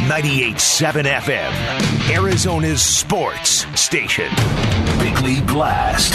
98.7 FM, Arizona's sports station. Bickley Blast.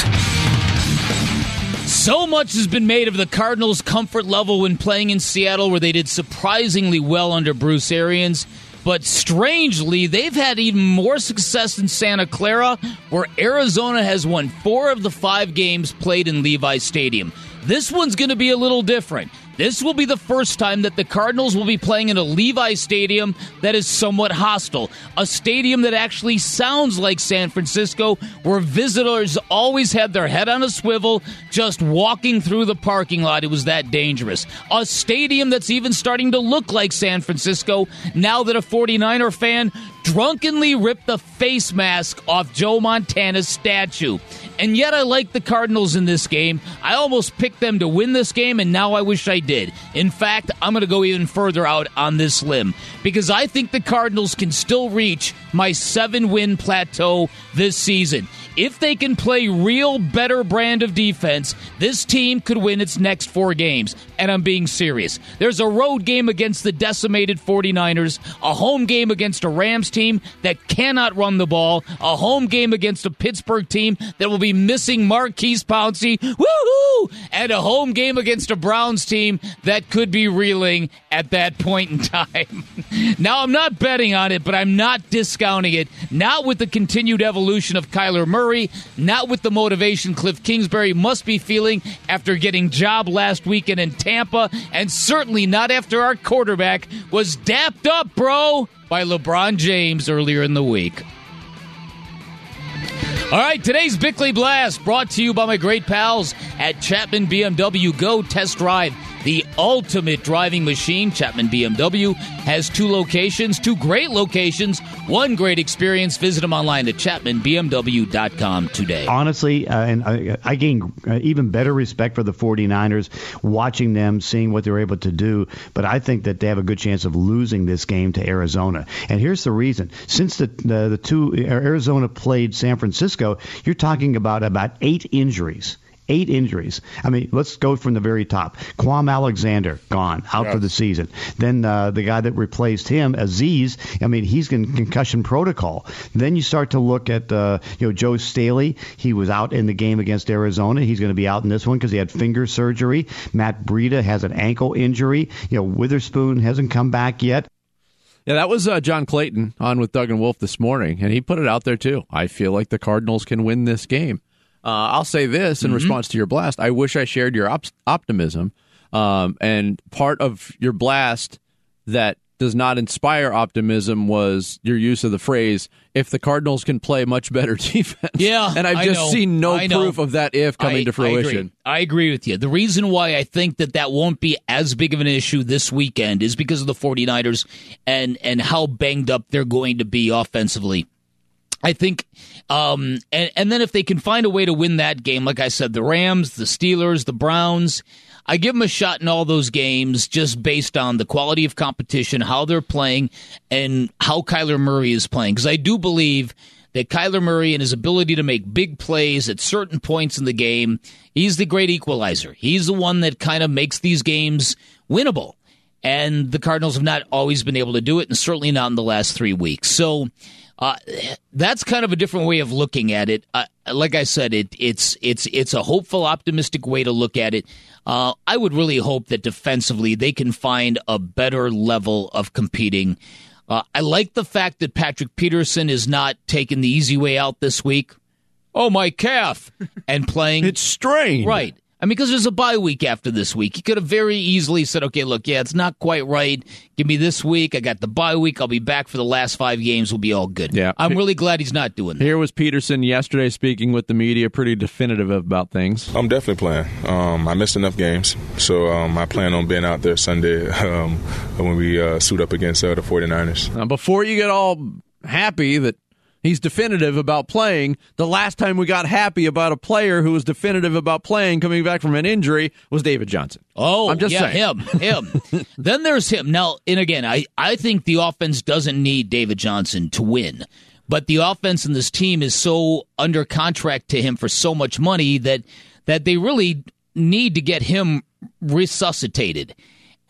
So much has been made of the Cardinals' comfort level when playing in Seattle, where they did surprisingly well under Bruce Arians. But strangely, they've had even more success in Santa Clara, where Arizona has won 4 of the 5 games played in Levi Stadium. This one's going to be a little different. This will be the first time that the Cardinals will be playing in a Levi Stadium that is somewhat hostile. A stadium that actually sounds like San Francisco, where visitors always had their head on a swivel just walking through the parking lot. It was that dangerous. A stadium that's even starting to look like San Francisco now that a 49er fan drunkenly ripped the face mask off Joe Montana's statue. And yet I like the Cardinals in this game. I almost picked them to win this game, and now I wish I did. In fact, I'm going to go even further out on this limb, because I think the Cardinals can still reach my 7-win plateau this season. If they can play real better brand of defense, this team could win its next 4 games. And I'm being serious. There's a road game against the decimated 49ers, a home game against a Rams team that cannot run the ball, a home game against a Pittsburgh team that will be missing Marquise Pouncey, woohoo, and a home game against a Browns team that could be reeling at that point in time. Now, I'm not betting on it, but I'm not discounting it. Not with the continued evolution of Kyler Murray, not with the motivation Cliff Kingsbury must be feeling after getting job last weekend in Tampa, and certainly not after our quarterback was dapped up, bro, by LeBron James earlier in the week. All right, today's Bickley Blast brought to you by my great pals at Chapman BMW. Go test drive the ultimate driving machine. Chapman BMW has 2 locations, 2 great locations, 1 great experience. Visit them online at chapmanbmw.com today. Honestly, and I gain even better respect for the 49ers, watching them, seeing what they're able to do. But I think that they have a good chance of losing this game to Arizona. And here's the reason. Since the 2 Arizona played San Francisco, you're talking about 8 injuries. 8 injuries. I mean, let's go from the very top. Kwame Alexander, gone, out for the season. Then the guy that replaced him, Aziz, I mean, he's in concussion protocol. Then you start to look at, Joe Staley. He was out in the game against Arizona. He's going to be out in this one because he had finger surgery. Matt Breida has an ankle injury. Witherspoon hasn't come back yet. Yeah, that was John Clayton on with Doug and Wolf this morning, and he put it out there, too. I feel like the Cardinals can win this game. I'll say this in response to your blast. I wish I shared your optimism. And part of your blast that does not inspire optimism was your use of the phrase, if the Cardinals can play much better defense. Yeah, and I've just seen no proof of that if coming to fruition. I agree with you. The reason why I think that won't be as big of an issue this weekend is because of the 49ers and how banged up they're going to be offensively. I think, and then if they can find a way to win that game, like I said, the Rams, the Steelers, the Browns, I give them a shot in all those games just based on the quality of competition, how they're playing, and how Kyler Murray is playing. Because I do believe that Kyler Murray and his ability to make big plays at certain points in the game, he's the great equalizer. He's the one that kind of makes these games winnable. And the Cardinals have not always been able to do it, and certainly not in the last 3 weeks. So that's kind of a different way of looking at it. Like I said, it's a hopeful, optimistic way to look at it. I would really hope that defensively they can find a better level of competing. I like the fact that Patrick Peterson is not taking the easy way out this week. Oh, my calf. And playing. It's strained. Right. I mean, because there's a bye week after this week. He could have very easily said, okay, look, it's not quite right. Give me this week. I got the bye week. I'll be back for the last 5 games. We'll be all good. Yeah. I'm really glad he's not doing that. Here was Peterson yesterday speaking with the media, pretty definitive about things. I'm definitely playing. I missed enough games, so I plan on being out there Sunday when we suit up against the 49ers. Now, before you get all happy that he's definitive about playing, the last time we got happy about a player who was definitive about playing coming back from an injury was David Johnson. Oh, I'm just saying. him. Then there's him. Now, and again, I think the offense doesn't need David Johnson to win, but the offense in this team is so under contract to him for so much money that they really need to get him resuscitated.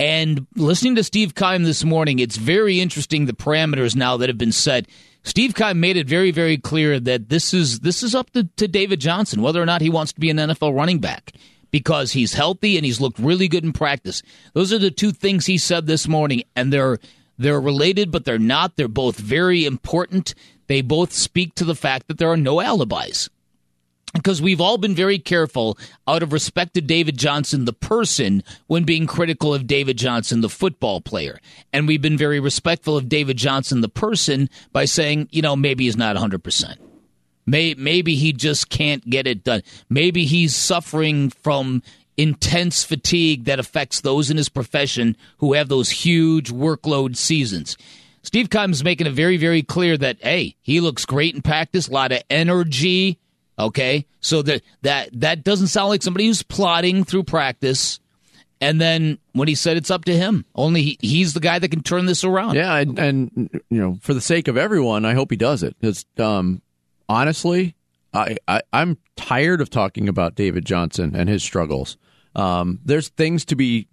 And listening to Steve Keim this morning, it's very interesting the parameters now that have been set. Steve Keim made it very, very clear that this is up to David Johnson, whether or not he wants to be an NFL running back, because he's healthy and he's looked really good in practice. Those are the two things he said this morning, and they're related, but they're not. They're both very important. They both speak to the fact that there are no alibis. Because we've all been very careful, out of respect to David Johnson, the person, when being critical of David Johnson, the football player. And we've been very respectful of David Johnson, the person, by saying, maybe he's not 100%. Maybe he just can't get it done. Maybe he's suffering from intense fatigue that affects those in his profession who have those huge workload seasons. Steve Keim's making it very, very clear that, hey, he looks great in practice, a lot of energy. Okay, so that doesn't sound like somebody who's plodding through practice. And then when he said it's up to him, only he's the guy that can turn this around. Yeah, and for the sake of everyone, I hope he does it. Because honestly, I'm tired of talking about David Johnson and his struggles. There's things to be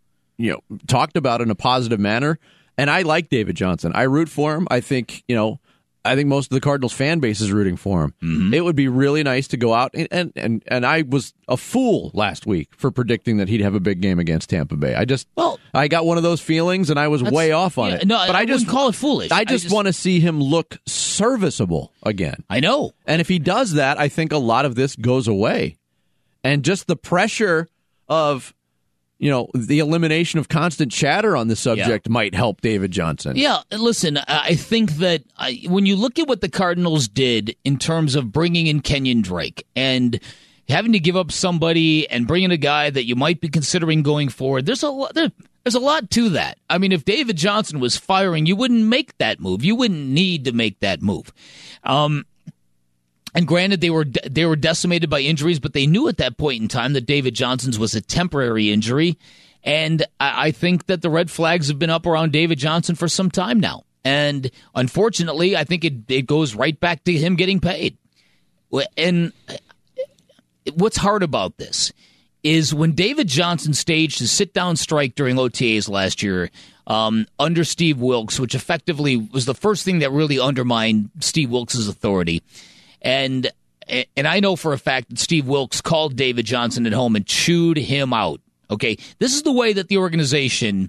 talked about in a positive manner, and I like David Johnson. I root for him. I think most of the Cardinals fan base is rooting for him. Mm-hmm. It would be really nice to go out, and I was a fool last week for predicting that he'd have a big game against Tampa Bay. I got one of those feelings, and I was way off on it. No, but I just call it foolish. I just want to see him look serviceable again. I know. And if he does that, I think a lot of this goes away. And just the pressure of the elimination of constant chatter on the subject might help David Johnson. Yeah, listen, I think that when you look at what the Cardinals did in terms of bringing in Kenyon Drake and having to give up somebody and bringing a guy that you might be considering going forward, there's a lot to that. I mean, if David Johnson was firing, you wouldn't make that move. You wouldn't need to make that move. And granted, they were decimated by injuries, but they knew at that point in time that David Johnson's was a temporary injury. And I think that the red flags have been up around David Johnson for some time now. And unfortunately, I think it goes right back to him getting paid. And what's hard about this is when David Johnson staged his sit-down strike during OTAs last year under Steve Wilks, which effectively was the first thing that really undermined Steve Wilks' authority. And I know for a fact that Steve Wilks called David Johnson at home and chewed him out. Okay, this is the way that the organization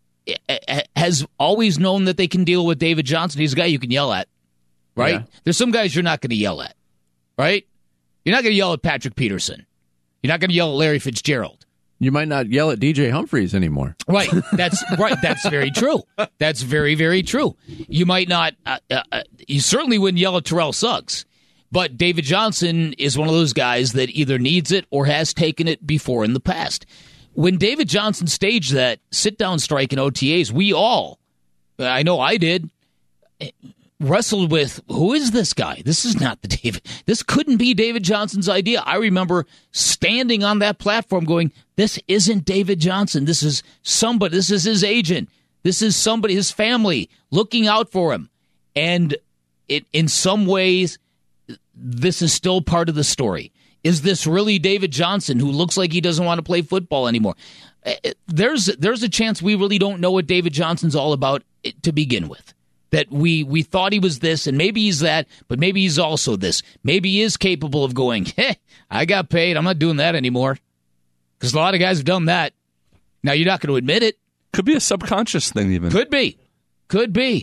has always known that they can deal with David Johnson. He's a guy you can yell at, right? Yeah. There's some guys you're not going to yell at, right? You're not going to yell at Patrick Peterson. You're not going to yell at Larry Fitzgerald. You might not yell at DJ Humphries anymore. Right. That's right. That's very true. That's very, very true. You might not. You certainly wouldn't yell at Terrell Suggs. But David Johnson is one of those guys that either needs it or has taken it before in the past. When David Johnson staged that sit-down strike in OTAs, we all, I know I did, wrestled with, who is this guy? This is not the David. This couldn't be David Johnson's idea. I remember standing on that platform going, this isn't David Johnson. This is somebody. This is his agent. This is somebody, his family, looking out for him. And in some ways, this is still part of the story. Is this really David Johnson, who looks like he doesn't want to play football anymore? There's a chance we really don't know what David Johnson's all about to begin with. That we thought he was this, and maybe he's that, but maybe he's also this. Maybe he is capable of going, hey, I got paid, I'm not doing that anymore. Because a lot of guys have done that. Now, you're not going to admit it. Could be a subconscious thing, even. Could be.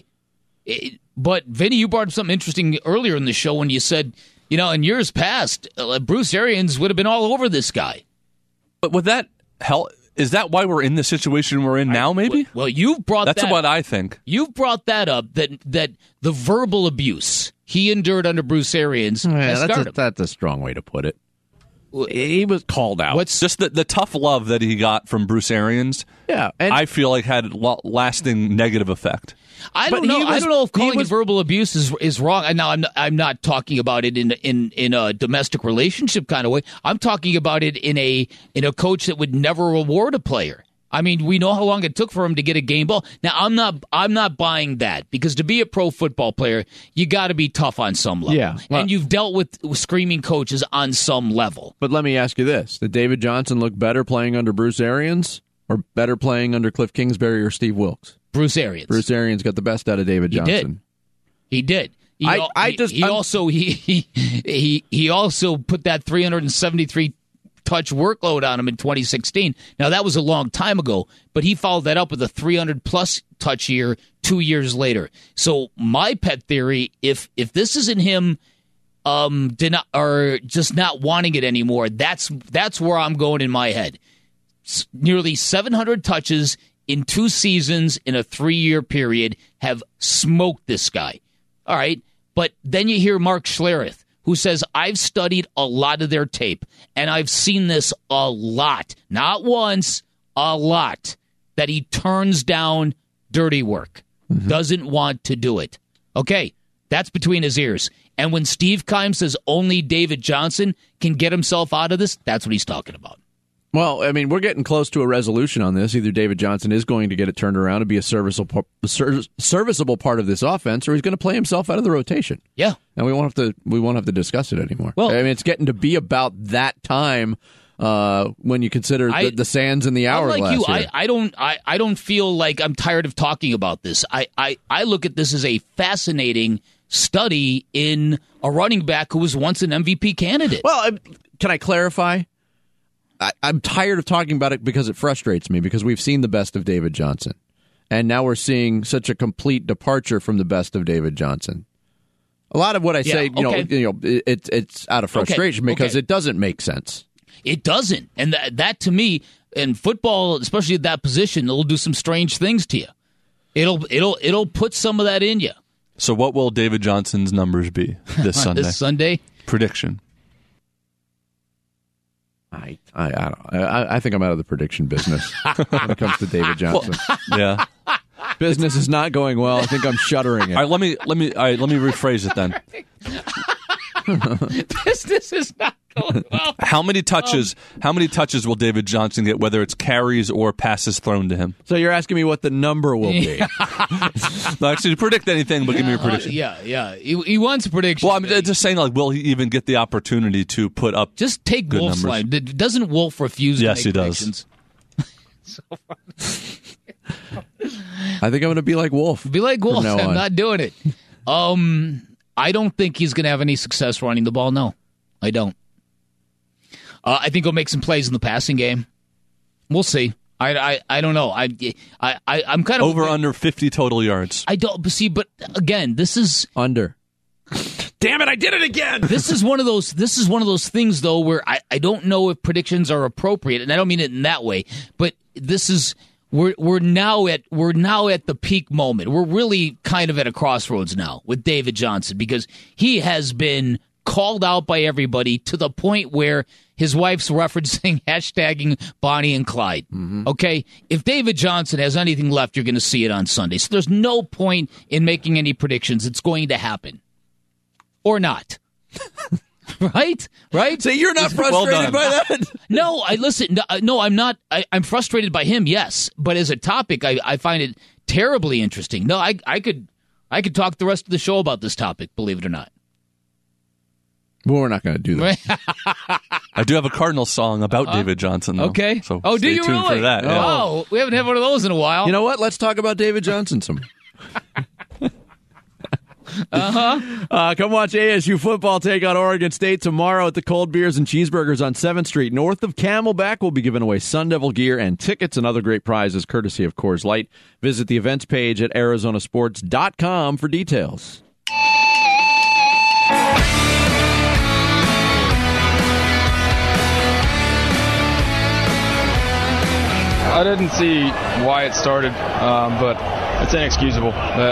But, Vinny, you brought up something interesting earlier in the show when you said, in years past, Bruce Arians would have been all over this guy. But would that help? Is that why we're in the situation we're in now, maybe? Well, you've brought That's what I think. You've brought that up, that the verbal abuse he endured under Bruce Arians has scarred him. That's a strong way to put it. He was called out. What's just the tough love that he got from Bruce Arians? Yeah, I feel like had lasting negative effect. I don't know if calling it verbal abuse is wrong. Now, I'm not talking about it in a domestic relationship kind of way. I'm talking about it in a coach that would never reward a player. I mean, we know how long it took for him to get a game ball. Now, I'm not buying that, because to be a pro football player, you got to be tough on some level. Yeah, well, and you've dealt with screaming coaches on some level. But let me ask you this: did David Johnson look better playing under Bruce Arians or better playing under Cliff Kingsbury or Steve Wilkes? Bruce Arians. Bruce Arians got the best out of David Johnson. He did. He also put that 373 touch workload on him in 2016. Now, that was a long time ago, but he followed that up with a 300-plus touch year 2 years later. So my pet theory, if this isn't him just not wanting it anymore, that's where I'm going in my head. Nearly 700 touches in 2 seasons in a 3-year period have smoked this guy. All right, but then you hear Mark Schlereth, who says, I've studied a lot of their tape, and I've seen this a lot, not once, a lot, that he turns down dirty work, doesn't want to do it. Okay, that's between his ears. And when Steve Keim says only David Johnson can get himself out of this, that's what he's talking about. Well, I mean, we're getting close to a resolution on this. Either David Johnson is going to get it turned around and be a serviceable part of this offense, or he's going to play himself out of the rotation. Yeah, and we won't have to discuss it anymore. Well, I mean, it's getting to be about that time when you consider the sands and the hourglass. Like you, I don't feel like I'm tired of talking about this. I look at this as a fascinating study in a running back who was once an MVP candidate. Well, can I clarify? I'm tired of talking about it because it frustrates me, because we've seen the best of David Johnson, and now we're seeing such a complete departure from the best of David Johnson. A lot of what I say, it's out of frustration because it doesn't make sense. It doesn't, and that to me, in football, especially at that position, it'll do some strange things to you. It'll put some of that in you. So, what will David Johnson's numbers be this Sunday? This Sunday? Prediction. I think I'm out of the prediction business when it comes to David Johnson. Well, yeah, business is not going well. I think I'm shuttering it. All right, let me rephrase it then. Business is not going well. How many touches will David Johnson get, whether it's carries or passes thrown to him? So you're asking me what the number will be? No, actually, predict anything, but give me a prediction. Yeah. He wants a prediction. Well, I'm just saying, like, will he even get the opportunity to put up? Just take Wolf's line. Doesn't Wolf refuse to make predictions? Yes, he does. I think I'm going to be like Wolf. Be like Wolf. I'm not doing it. I don't think he's going to have any success running the ball. No, I don't. I think he'll make some plays in the passing game. We'll see. I don't know. I'm kind of over under 50 total yards. I don't see, but again, this is under. Damn it! I did it again. This is one of those things though where I don't know if predictions are appropriate, and I don't mean it in that way. But this is we're now at the peak moment. We're really kind of at a crossroads now with David Johnson, because he has been called out by everybody to the point where his wife's referencing hashtagging Bonnie and Clyde. Mm-hmm. Okay? If David Johnson has anything left, you're going to see it on Sunday. So there's no point in making any predictions. It's going to happen. Or not. Right? So you're not frustrated by that? No, No, I'm not. I'm frustrated by him, yes. But as a topic, I find it terribly interesting. No, I could talk the rest of the show about this topic, believe it or not. Well, we're not going to do that. I do have a Cardinals song about David Johnson, though. Okay. So do you tuned really? For that. Yeah. Oh, we haven't had one of those in a while. You know what? Let's talk about David Johnson some. Come watch ASU football take on Oregon State tomorrow at the Cold Beers and Cheeseburgers on 7th Street. North of Camelback, will be giving away Sun Devil gear and tickets and other great prizes courtesy of Coors Light. Visit the events page at arizonasports.com for details. I didn't see why it started, but it's inexcusable.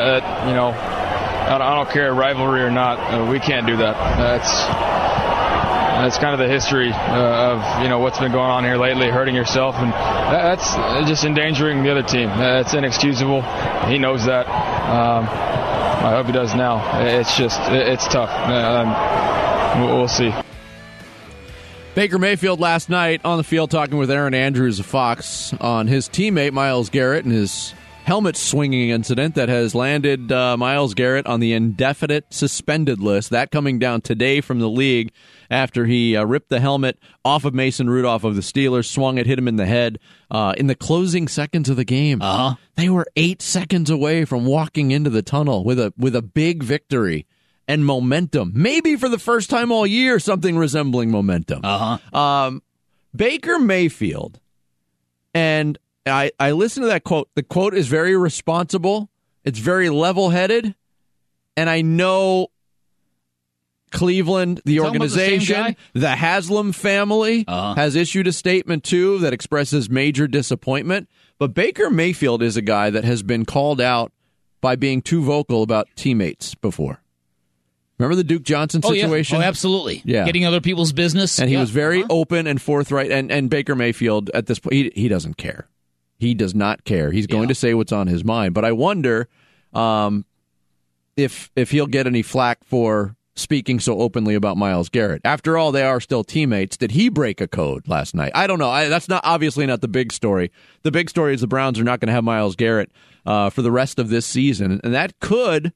I don't care, rivalry or not. We can't do that. That's kind of the history of what's been going on here lately, hurting yourself, and that's just endangering the other team. It's inexcusable. He knows that. I hope he does now. It's tough. We'll see. Baker Mayfield last night on the field talking with Aaron Andrews of Fox on his teammate Myles Garrett and his helmet swinging incident that has landed Myles Garrett on the indefinite suspended list. That coming down today from the league after he ripped the helmet off of Mason Rudolph of the Steelers, swung it, hit him in the head in the closing seconds of the game. They were 8 seconds away from walking into the tunnel with a big victory and momentum. Maybe for the first time all year, something resembling momentum. Baker Mayfield, and I listened to that quote. The quote is very responsible. It's very level-headed. And I know Cleveland, the organization, the Haslam family has issued a statement, too, that expresses major disappointment. But Baker Mayfield is a guy that has been called out by being too vocal about teammates before. Remember the Duke Johnson situation? Oh, absolutely. Yeah. Getting other people's business. And he was very open and forthright. And Baker Mayfield, at this point, he doesn't care. He does not care. He's going to say what's on his mind. But I wonder if he'll get any flack for speaking so openly about Myles Garrett. After all, they are still teammates. Did he break a code last night? I don't know. That's obviously not the big story. The big story is the Browns are not going to have Myles Garrett for the rest of this season. And that could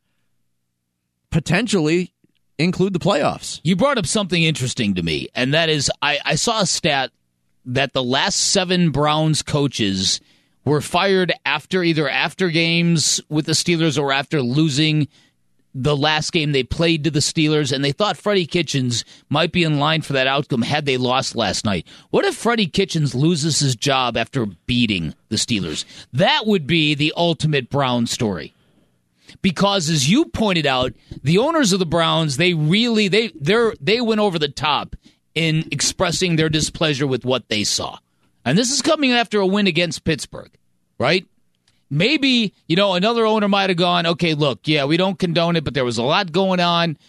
potentially include the playoffs. You brought up something interesting to me, and that is I saw a stat that the last 7 Browns coaches were fired either after games with the Steelers or after losing the last game they played to the Steelers, and they thought Freddie Kitchens might be in line for that outcome had they lost last night. What if Freddie Kitchens loses his job after beating the Steelers? That would be the ultimate Brown story. Because, as you pointed out, the owners of the Browns, they went over the top in expressing their displeasure with what they saw. And this is coming after a win against Pittsburgh, right? Maybe, another owner might have gone, okay, look, yeah, we don't condone it, but there was a lot going on.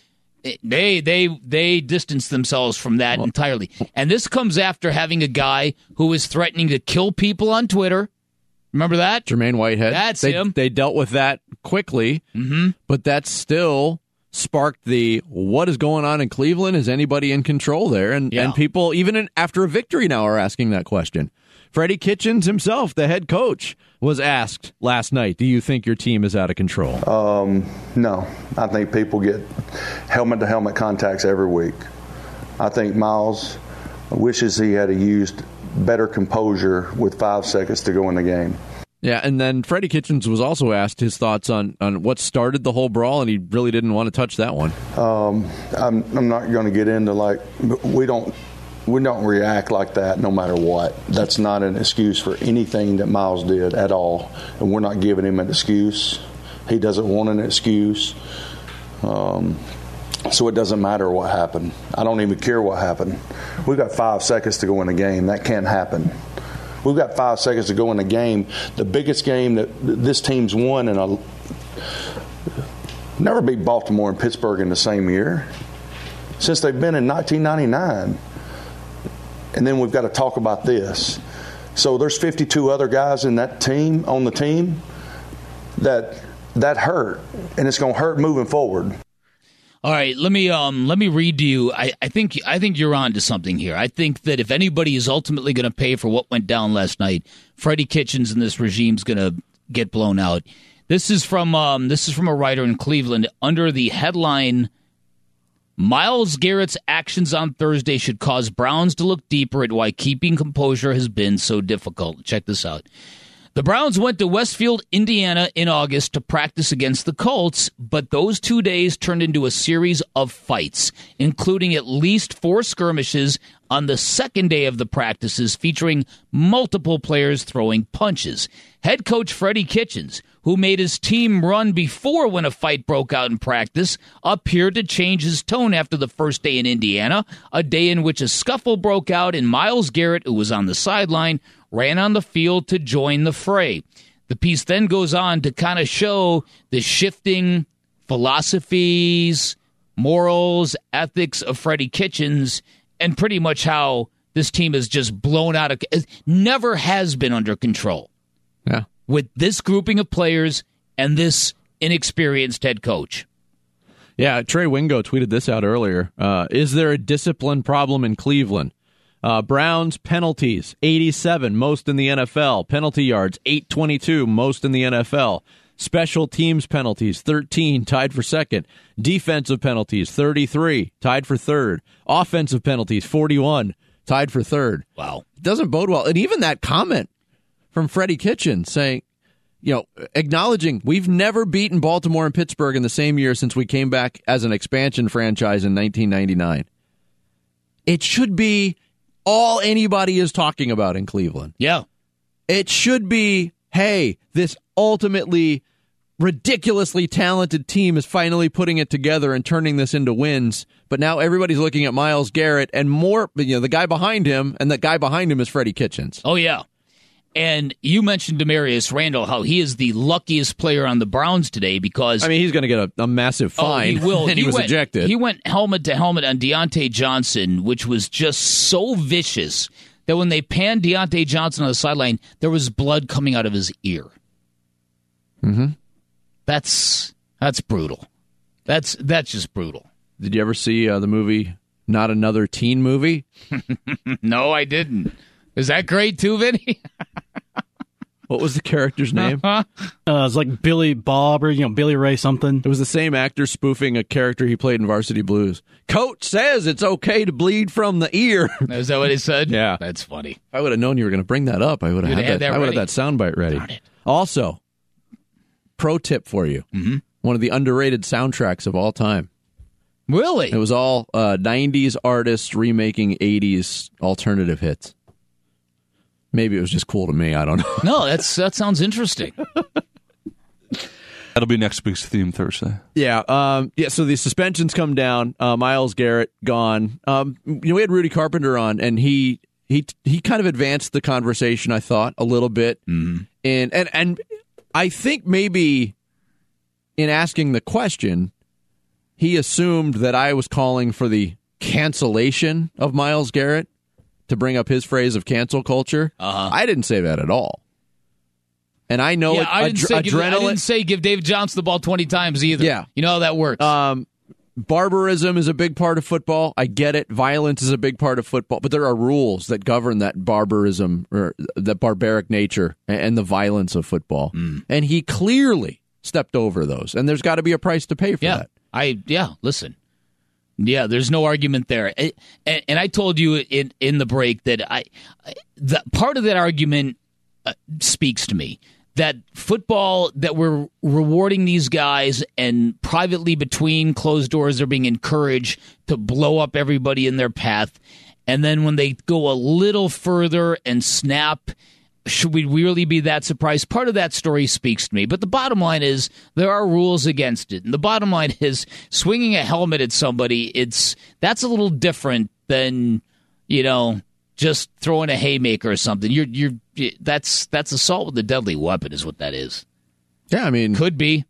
They distanced themselves from that entirely. And this comes after having a guy who was threatening to kill people on Twitter. Remember that? Jermaine Whitehead. That's him. They dealt with that quickly, but that still sparked the what is going on in Cleveland? Is anybody in control there? And people, even after a victory now, are asking that question. Freddie Kitchens himself, the head coach, was asked last night, do you think your team is out of control? No. I think people get helmet-to-helmet contacts every week. I think Myles wishes he had used better composure with 5 seconds to go in the game. Yeah, and then Freddie Kitchens was also asked his thoughts on what started the whole brawl, and he really didn't want to touch that one. I'm not going to get into we don't react like that no matter what. That's not an excuse for anything that Myles did at all, and we're not giving him an excuse. He doesn't want an excuse. So it doesn't matter what happened. I don't even care what happened. We've got 5 seconds to go in the game. That can't happen. We've got 5 seconds to go in the game. The biggest game that this team's won never beat Baltimore and Pittsburgh in the same year since they've been in 1999. And then we've got to talk about this. So there's 52 other guys in that team, on the team, that hurt, and it's going to hurt moving forward. All right, let me read to you. I think you're on to something here. I think that if anybody is ultimately going to pay for what went down last night, Freddie Kitchens and this regime's going to get blown out. This is from a writer in Cleveland under the headline, Myles Garrett's actions on Thursday should cause Browns to look deeper at why keeping composure has been so difficult. Check this out. The Browns went to Westfield, Indiana in August to practice against the Colts, but those 2 days turned into a series of fights, including at least 4 skirmishes on the second day of the practices featuring multiple players throwing punches. Head coach Freddie Kitchens, who made his team run before when a fight broke out in practice, appeared to change his tone after the first day in Indiana, a day in which a scuffle broke out and Myles Garrett, who was on the sideline, ran on the field to join the fray. The piece then goes on to kind of show the shifting philosophies, morals, ethics of Freddie Kitchens, and pretty much how this team is just blown out of, never has been under control. Yeah. With this grouping of players and this inexperienced head coach. Yeah, Trey Wingo tweeted this out earlier. Is there a discipline problem in Cleveland? Browns penalties, 87, most in the NFL. Penalty yards, 822, most in the NFL. Special teams penalties, 13, tied for second. Defensive penalties, 33, tied for third. Offensive penalties, 41, tied for third. Wow. It doesn't bode well. And even that comment from Freddie Kitchen saying, acknowledging we've never beaten Baltimore and Pittsburgh in the same year since we came back as an expansion franchise in 1999. It should be all anybody is talking about in Cleveland. Yeah. It should be, hey, this ultimately ridiculously talented team is finally putting it together and turning this into wins. But now everybody's looking at Myles Garrett and more, the guy behind him, and the guy behind him is Freddie Kitchens. Oh, yeah. And you mentioned Demarius Randall, how he is the luckiest player on the Browns today because... he's going to get a massive fine. He will. And he was ejected. He went helmet to helmet on Deontay Johnson, which was just so vicious that when they panned Deontay Johnson on the sideline, there was blood coming out of his ear. Mm-hmm. That's brutal. That's just brutal. Did you ever see the movie Not Another Teen Movie? No, I didn't. Is that great too, Vinny? What was the character's name? It was like Billy Bob or Billy Ray something. It was the same actor spoofing a character he played in Varsity Blues. Coach says it's okay to bleed from the ear. Is that what he said? Yeah. That's funny. If I would have known you were going to bring that up, I would have had that soundbite ready. Also, pro tip for you. Mm-hmm. One of the underrated soundtracks of all time. Really? It was all 90s artists remaking 80s alternative hits. Maybe it was just cool to me. I don't know. No, that sounds interesting. That'll be next week's theme Thursday. Yeah. So the suspensions come down. Myles Garrett gone. We had Rudy Carpenter on, and he kind of advanced the conversation, I thought, a little bit. Mm-hmm. And I think maybe in asking the question, he assumed that I was calling for the cancellation of Myles Garrett, to bring up his phrase of cancel culture. Uh-huh. I didn't say that at all. And I know I didn't say give David Johnson the ball 20 times either. Yeah. You know how that works. Barbarism is a big part of football. I get it. Violence is a big part of football. But there are rules that govern that barbarism or the barbaric nature and the violence of football. Mm. And he clearly stepped over those. And there's got to be a price to pay for that. Listen. Yeah, there's no argument there. And I told you in the break that the part of that argument speaks to me. That football, that we're rewarding these guys and privately between closed doors they're being encouraged to blow up everybody in their path. And then when they go a little further and snap, should we really be that surprised? Part of that story speaks to me. But the bottom line is there are rules against it. And the bottom line is swinging a helmet at somebody, that's a little different than, just throwing a haymaker or something. That's assault with a deadly weapon is what that is. Yeah, I mean. Could be.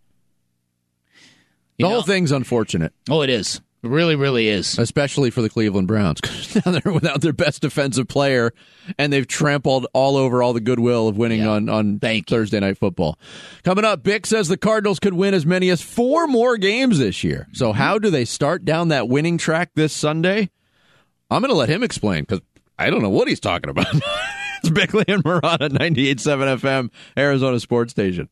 The whole thing's unfortunate. Oh, it is. It really, really is. Especially for the Cleveland Browns. Now they're without their best defensive player, and they've trampled all over all the goodwill of winning on Thursday Night Football. Coming up, Bick says the Cardinals could win as many as 4 more games this year. So how do they start down that winning track this Sunday? I'm going to let him explain, because I don't know what he's talking about. It's Bickley and Marotta, 98.7 FM, Arizona Sports Station.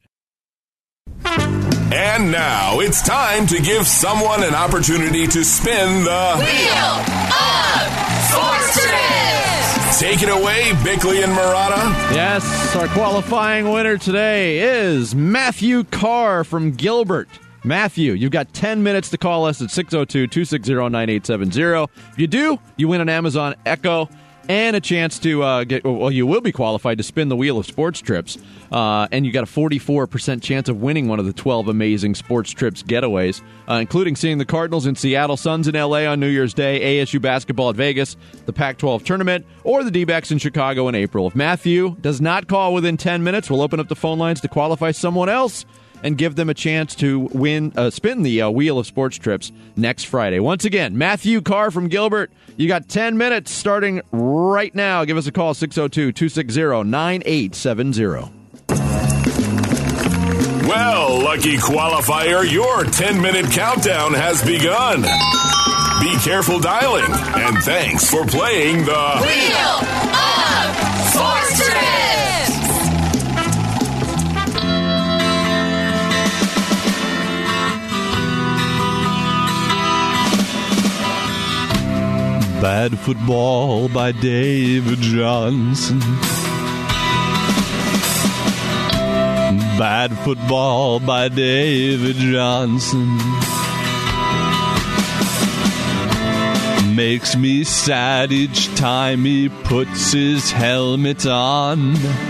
And now it's time to give someone an opportunity to spin the Wheel of Sports. Take it away, Bickley and Marotta. Yes, our qualifying winner today is Matthew Carr from Gilbert. Matthew, you've got 10 minutes to call us at 602-260-9870. If you do, you win an Amazon Echo and a chance to you will be qualified to spin the Wheel of Sports Trips. And you got a 44% chance of winning one of the 12 amazing Sports Trips getaways, including seeing the Cardinals in Seattle, Suns in L.A. on New Year's Day, ASU basketball at Vegas, the Pac-12 tournament, or the D-backs in Chicago in April. If Matthew does not call within 10 minutes, we'll open up the phone lines to qualify someone else and give them a chance to spin the Wheel of Sports Trips next Friday. Once again, Matthew Carr from Gilbert, you got 10 minutes starting right now. Give us a call, 602-260-9870. Well, lucky qualifier, your 10-minute countdown has begun. Be careful dialing. And thanks for playing the Wheel of Fortress! Bad Football by David Johnson. Bad Football by David Johnson. Makes me sad each time he puts his helmet on.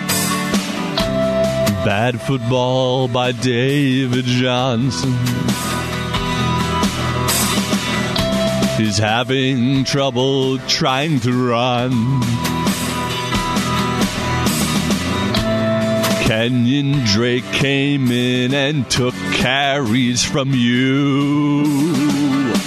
Bad Football by David Johnson. He's having trouble trying to run. Kenyon Drake came in and took carries from you.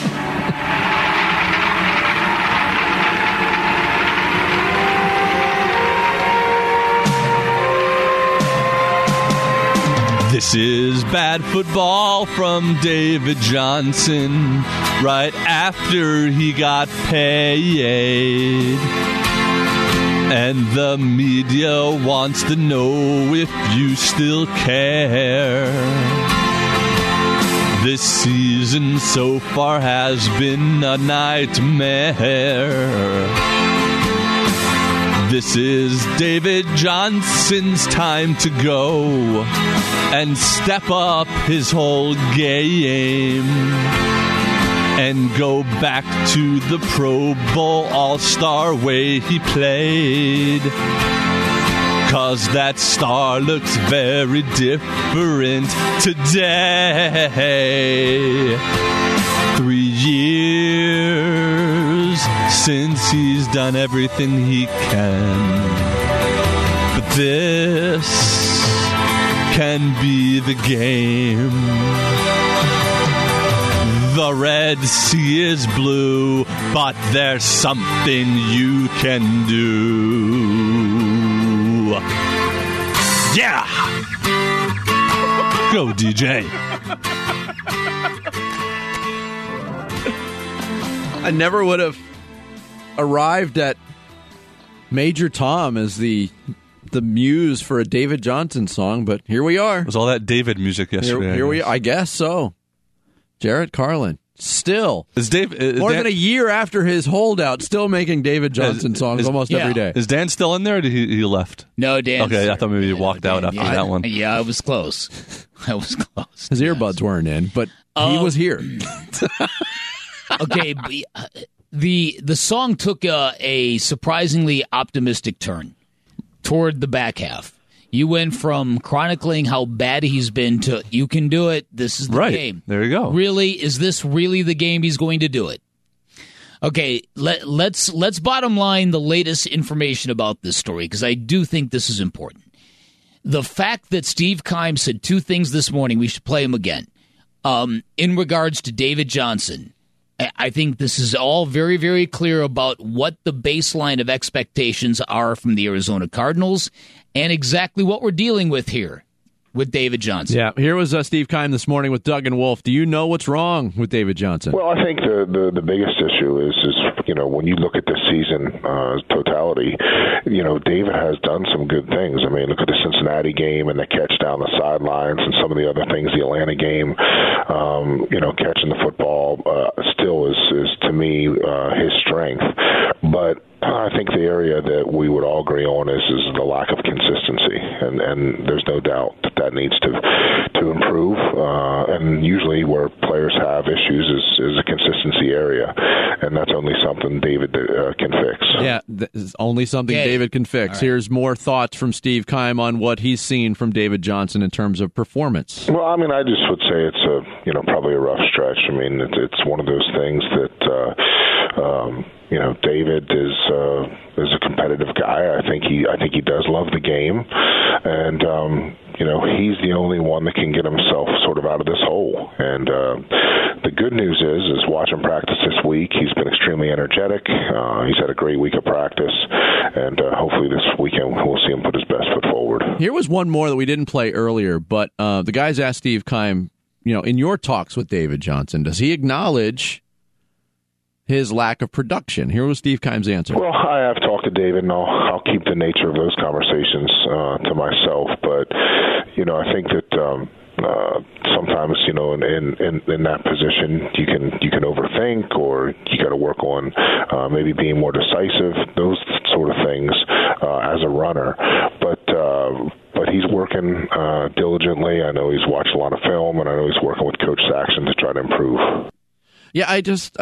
This is Bad Football from David Johnson right after he got paid. And the media wants to know if you still care. This season so far has been a nightmare. This is David Johnson's time to go and step up his whole game and go back to the Pro Bowl All-Star way he played. 'Cause that star looks very different today. 3 years since he's done everything he can. But this can be the game. The Red Sea is blue, but there's something you can do. Yeah! Go, DJ. I never would have arrived at Major Tom as the muse for a David Johnson song, but here we are. It was all that David music yesterday. Here we are. I guess so. Jarrett Carlin, still more than a year after his holdout, still making David Johnson songs almost every day. Is Dan still in there, or did he left? No, Dan. Okay, I thought maybe he walked out after that one. Yeah, I was close. His earbuds weren't in, but he was here. Okay, the song took a surprisingly optimistic turn toward the back half. You went from chronicling how bad he's been to you can do it. This is the game. There you go. Really, is this really the game he's going to do it? Okay, let's bottom line the latest information about this story because I do think this is important. The fact that Steve Keim said two things this morning, we should play them again. In regards to David Johnson, I think this is all very, very clear about what the baseline of expectations are from the Arizona Cardinals and exactly what we're dealing with here with David Johnson. Yeah, here was Steve Keim this morning with Doug and Wolf. Do you know what's wrong with David Johnson? Well, I think the biggest issue is when you look at this season totality, David has done some good things. I mean, look at the Cincinnati game and the catch down the sidelines and some of the other things, the Atlanta game, catching the football still is to me his strength. But I think the area that we would all agree on is the lack of consistency, and there's no doubt that needs to improve. And usually where players have issues is a consistency area, and that's only something David can fix. Yeah, that's only something David can fix. Right. Here's more thoughts from Steve Keim on what he's seen from David Johnson in terms of performance. Well, I mean, I just would say it's probably a rough stretch. I mean, it's one of those things that David is a competitive guy. I think he does love the game, and he's the only one that can get himself sort of out of this hole. And the good news is watch him practice this week. He's been extremely energetic. He's had a great week of practice, and hopefully this weekend we'll see him put his best foot forward. Here was one more that we didn't play earlier, but the guys asked Steve Keim, in your talks with David Johnson, does he acknowledge his lack of production? Here was Steve Keim's answer. Well, I have talked to David, and I'll keep the nature of those conversations to myself. But, I think that sometimes, in that position, you can overthink, or you got to work on maybe being more decisive, those sort of things as a runner. But he's working diligently. I know he's watched a lot of film, and I know he's working with Coach Saxon to try to improve. Yeah,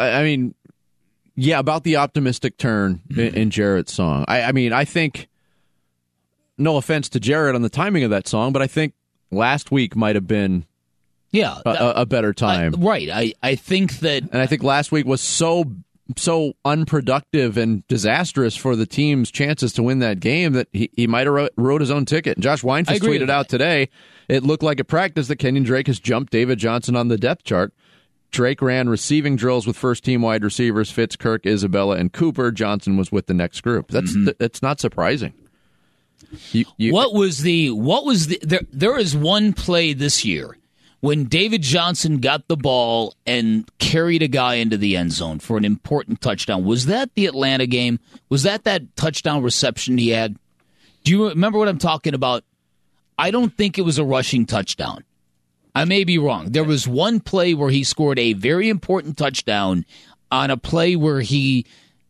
about the optimistic turn in Jarrett's song. I think, no offense to Jarrett on the timing of that song, but I think last week might have been a better time. Right. I think that... And I think last week was so unproductive and disastrous for the team's chances to win that game that he might have wrote his own ticket. And Josh Weinfuss tweeted out today, it looked like at practice that Kenyon Drake has jumped David Johnson on the depth chart. Drake ran receiving drills with first-team wide receivers Fitz, Kirk, Isabella, and Cooper. Johnson was with the next group. That's not surprising. What was the there is one play this year when David Johnson got the ball and carried a guy into the end zone for an important touchdown. Was that the Atlanta game? Was that touchdown reception he had? Do you remember what I'm talking about? I don't think it was a rushing touchdown. I may be wrong. There was one play where he scored a very important touchdown on a play where he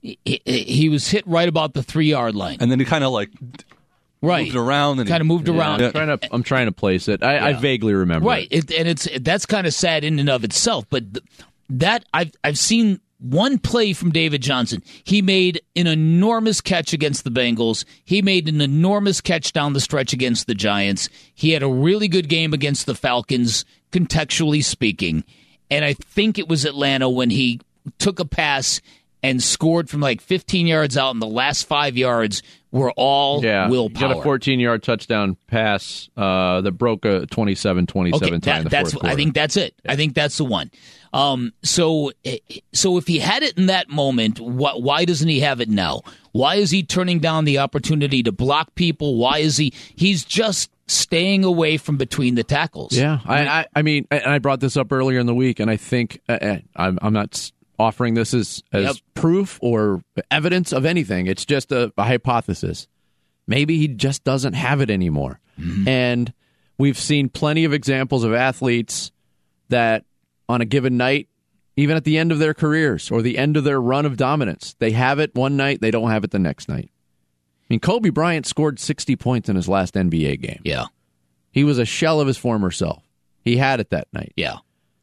was hit right about the 3-yard line. And then he kind of moved around. And moved around. I'm trying to place it. I vaguely remember. Right. That's kind of sad in and of itself. But that I've seen one play from David Johnson. He made an enormous catch against the Bengals. He made an enormous catch down the stretch against the Giants. He had a really good game against the Falcons, contextually speaking. And I think it was Atlanta when he took a pass and scored from 15 yards out, and the last 5 yards were all willpower. He got a 14-yard touchdown pass that broke a 27-27 tie in the fourth quarter. I think that's it. I think that's the one. So if he had it in that moment, why doesn't he have it now? Why is he turning down the opportunity to block people? Why is he's just staying away from between the tackles? Yeah, I mean, I brought this up earlier in the week, and I think I'm not offering this as proof or evidence of anything. It's just a hypothesis. Maybe he just doesn't have it anymore. Mm-hmm. And we've seen plenty of examples of athletes that on a given night, even at the end of their careers or the end of their run of dominance, they have it one night, they don't have it the next night. I mean, Kobe Bryant scored 60 points in his last NBA game. Yeah. He was a shell of his former self. He had it that night. Yeah.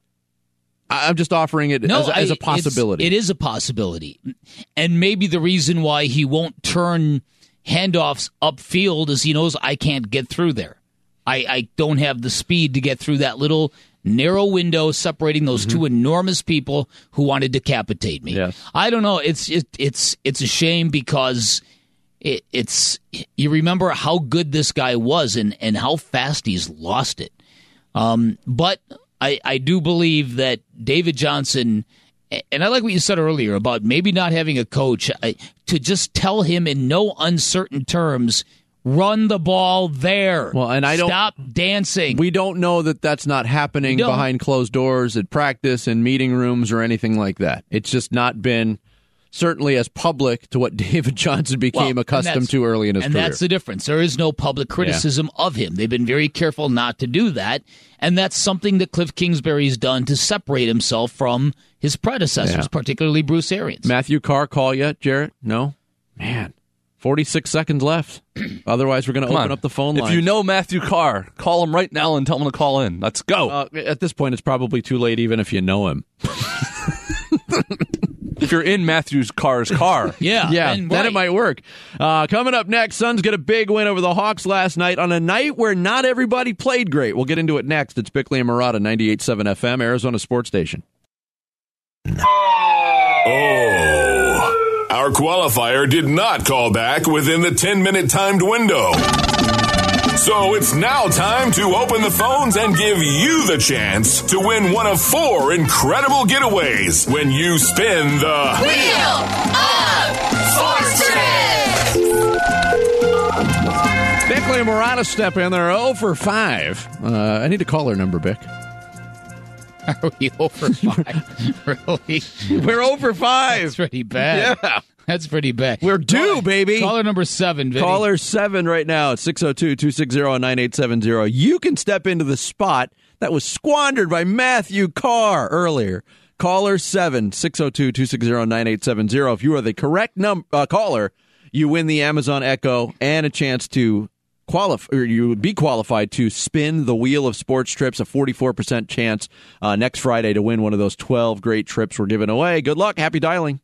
I'm just offering it as a possibility. It is a possibility. And maybe the reason why he won't turn handoffs upfield is he knows I can't get through there. I don't have the speed to get through that little narrow window separating those two enormous people who want to decapitate me. Yes. I don't know. It's a shame because it's you remember how good this guy was and how fast he's lost it. But I do believe that David Johnson, and I like what you said earlier about maybe not having a coach, to just tell him in no uncertain terms, run the ball there. Well, and stop dancing. We don't know that that's not happening behind closed doors at practice and meeting rooms or anything like that. It's just not been certainly as public to what David Johnson became accustomed to early in his career. And that's the difference. There is no public criticism of him. They've been very careful not to do that, and that's something that Cliff Kingsbury's done to separate himself from his predecessors, particularly Bruce Arians. Matthew Carr call yet, Jarrett? No? Man, 46 seconds left. Otherwise, we're going to open up the phone line. If you know Matthew Carr, call him right now and tell him to call in. Let's go. At this point, it's probably too late even if you know him. If you're in Matthew Carr's car. Then it might work. Coming up next, Suns get a big win over the Hawks last night on a night where not everybody played great. We'll get into it next. It's Bickley and Marotta, 98.7 FM, Arizona Sports Station. Oh, our qualifier did not call back within the 10-minute timed window. So it's now time to open the phones and give you the chance to win one of 4 incredible getaways when you spin the Wheel of Fortune! Bickley and Marotta step in. They're 0 for 5. I need to call her number, Bick. Are we over 5? Really? We're over 5. That's pretty bad. Yeah. That's pretty bad. We're due, baby. Caller number 7, Vinny. Caller 7 right now at 602-260-9870. You can step into the spot that was squandered by Matthew Carr earlier. Caller 7, 602-260-9870. If you are the correct caller, you win the Amazon Echo and a chance to qualify, or you would be qualified to spin the Wheel of Sports Trips, a 44% chance next Friday to win one of those 12 great trips we're giving away. Good luck. Happy dialing.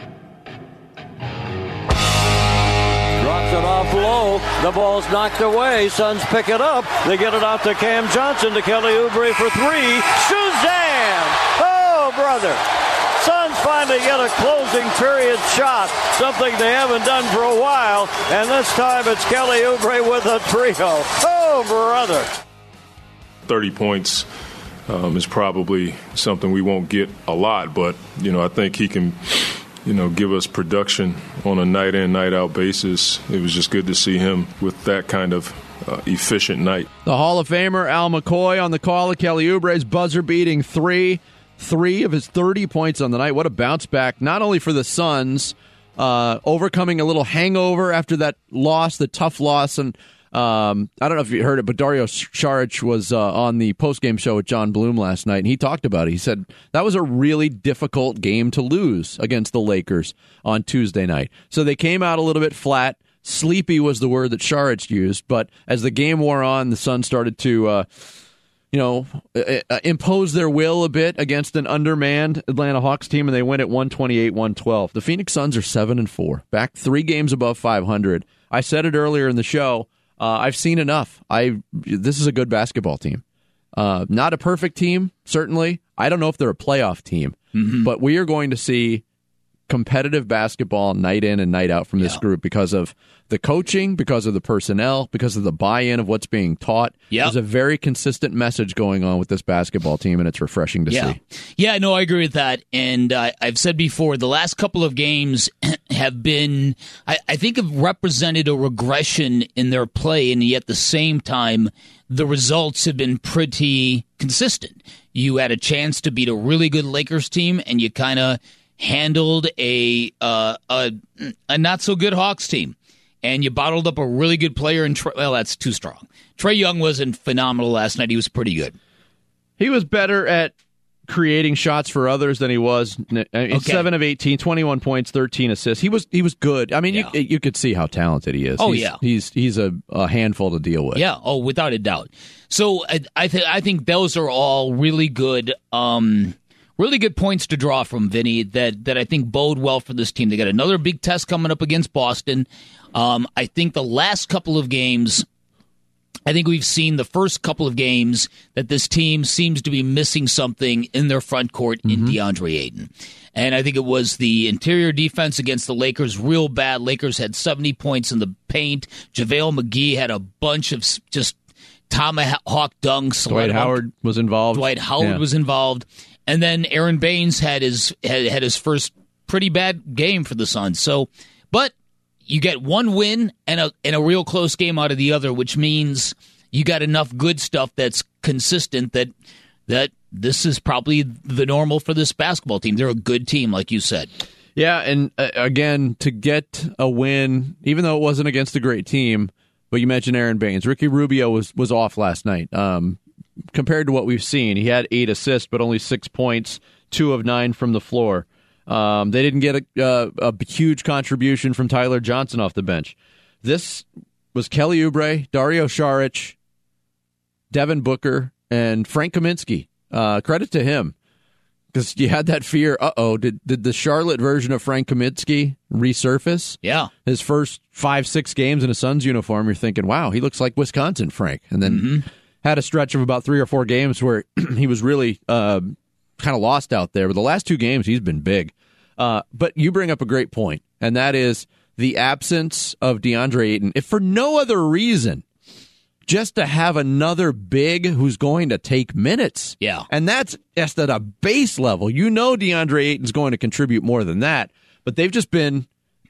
Drops it off low. The ball's knocked away. Suns pick it up. They get it out to Cam Johnson, to Kelly Oubre for 3. Suzanne! Oh, brother. Suns finally get a closing period shot, something they haven't done for a while, and this time it's Kelly Oubre with a trio. Oh, brother. 30 points is probably something we won't get a lot, but, I think he can, give us production on a night-in, night-out basis. It was just good to see him with that kind of efficient night. The Hall of Famer Al McCoy on the call of Kelly Oubre's buzzer-beating 3 of his 30 points on the night. What a bounce back, not only for the Suns, overcoming a little hangover after that loss, the tough loss. And I don't know if you heard it, but Dario Saric was on the postgame show with John Bloom last night, and he talked about it. He said that was a really difficult game to lose against the Lakers on Tuesday night. So they came out a little bit flat. Sleepy was the word that Saric used, but as the game wore on, the Suns started to impose their will a bit against an undermanned Atlanta Hawks team, and they win at 128-112. The Phoenix Suns are 7-4, back 3 games above 500. I said it earlier in the show. I've seen enough. This is a good basketball team. Not a perfect team, certainly. I don't know if they're a playoff team, but we are going to see competitive basketball night in and night out from this group because of the coaching, because of the personnel, because of the buy-in of what's being taught. There's a very consistent message going on with this basketball team, and it's refreshing to see. Yeah, no, I agree with that. And I've said before, the last couple of games have been, I think, have represented a regression in their play, and yet at the same time, the results have been pretty consistent. You had a chance to beat a really good Lakers team, and you kind of handled a not so good Hawks team, and you bottled up a really good player. Well, that's too strong. Trae Young wasn't phenomenal last night. He was pretty good. He was better at creating shots for others than he was. 7 of 18, 21 points, 13 assists. He was good. I mean, you could see how talented he is. He's a handful to deal with. Yeah. Oh, without a doubt. So I think those are all really good. Really good points to draw from, Vinny, that I think bode well for this team. They got another big test coming up against Boston. I think the last couple of games, I think we've seen the first couple of games that this team seems to be missing something in their front court in DeAndre Ayton. And I think it was the interior defense against the Lakers, real bad. Lakers had 70 points in the paint. JaVale McGee had a bunch of just tomahawk dunks. Dwight Howard was involved. Was involved. And then Aaron Baines had his first pretty bad game for the Suns. So, but you get one win and a real close game out of the other, which means you got enough good stuff that's consistent that this is probably the normal for this basketball team. They're a good team, like you said. Yeah, and again, to get a win, even though it wasn't against a great team, but you mentioned Aaron Baines. Ricky Rubio was off last night. Compared to what we've seen, he had 8 assists, but only 6 points, 2 of 9 from the floor. They didn't get a huge contribution from Tyler Johnson off the bench. This was Kelly Oubre, Dario Saric, Devin Booker, and Frank Kaminsky. Credit to him, because you had that fear. Did the Charlotte version of Frank Kaminsky resurface? Yeah. His first 5-6 games in a Suns uniform, you're thinking, wow, he looks like Wisconsin Frank. And then had a stretch of about 3 or 4 games where he was really kind of lost out there. But the last 2 games, he's been big. But you bring up a great point, and that is the absence of DeAndre Ayton. If for no other reason, just to have another big who's going to take minutes. Yeah. And that's just at a base level. You know DeAndre Ayton's going to contribute more than that, but they've just been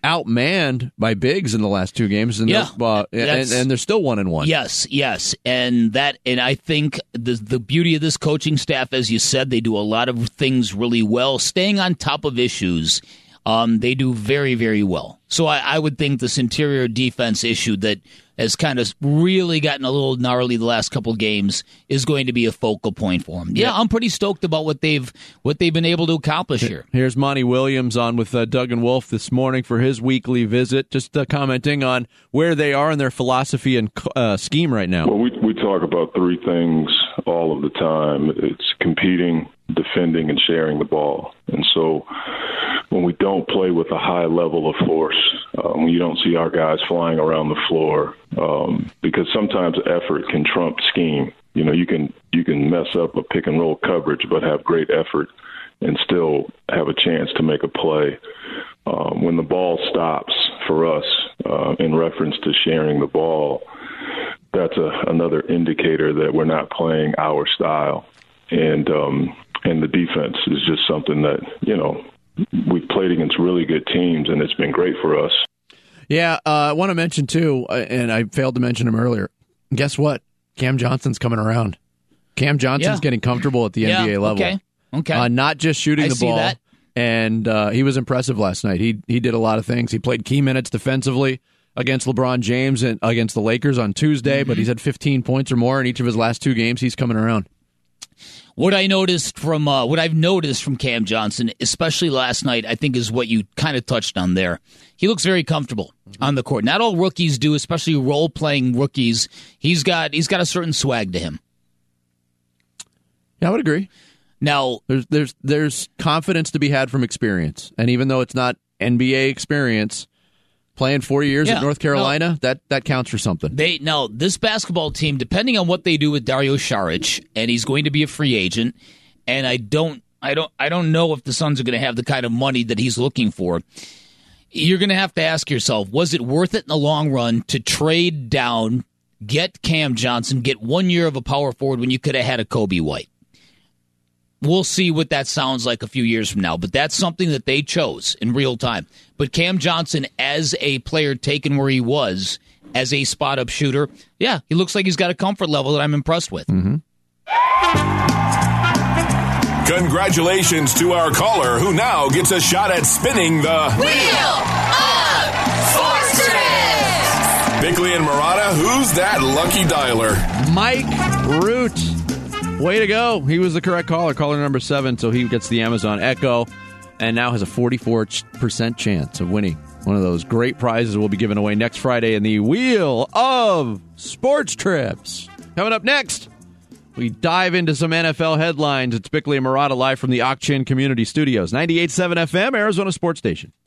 outmanned by bigs in the last 2 games, and Yeah, and they're still 1-1. Yes, and I think the beauty of this coaching staff, as you said, they do a lot of things really well, staying on top of issues. They do very, very well. So I would think this interior defense issue that has kind of really gotten a little gnarly the last couple games is going to be a focal point for them. Yeah, I'm pretty stoked about what they've been able to accomplish here. Here's Monty Williams on with Doug and Wolf this morning for his weekly visit, just commenting on where they are in their philosophy and scheme right now. Well, we talk about 3 things all of the time. It's competing, defending, and sharing the ball. And so when we don't play with a high level of force, when you don't see our guys flying around the floor, because sometimes effort can trump scheme. You know, you can mess up a pick and roll coverage, but have great effort and still have a chance to make a play. When the ball stops for us, in reference to sharing the ball, that's another indicator that we're not playing our style. And the defense is just something that, you know, we've played against really good teams, and it's been great for us. Yeah, I want to mention, too, and I failed to mention him earlier, guess what? Cam Johnson's coming around. Cam Johnson's getting comfortable at the NBA level. Okay. Not just shooting the ball. That. And he was impressive last night. He did a lot of things. He played key minutes defensively against LeBron James and against the Lakers on Tuesday, but he's had 15 points or more in each of his last 2 games. He's coming around. What I've noticed from Cam Johnson, especially last night, I think is what you kind of touched on there. He looks very comfortable on the court. Not all rookies do, especially role-playing rookies. He's got a certain swag to him. Yeah, I would agree. Now, there's confidence to be had from experience, and even though it's not NBA experience, playing 4 years at North Carolina, that counts for something. This basketball team, depending on what they do with Dario Saric, and he's going to be a free agent, and I don't know if the Suns are going to have the kind of money that he's looking for. You're going to have to ask yourself, was it worth it in the long run to trade down, get Cam Johnson, get 1 year of a power forward when you could have had a Kobe White? We'll see what that sounds like a few years from now, but that's something that they chose in real time. But Cam Johnson, as a player taken where he was, as a spot-up shooter, yeah, he looks like he's got a comfort level that I'm impressed with. Mm-hmm. Congratulations to our caller, who now gets a shot at spinning the Wheel of Fortune! Bickley and Murata, who's that lucky dialer? Mike Root. Way to go. He was the correct caller number 7, so he gets the Amazon Echo and now has a 44% chance of winning one of those great prizes we'll be giving away next Friday in the Wheel of Sports Trips. Coming up next, we dive into some NFL headlines. It's Bickley and Murata live from the Ak-Chin Community Studios, 98.7 FM, Arizona Sports Station.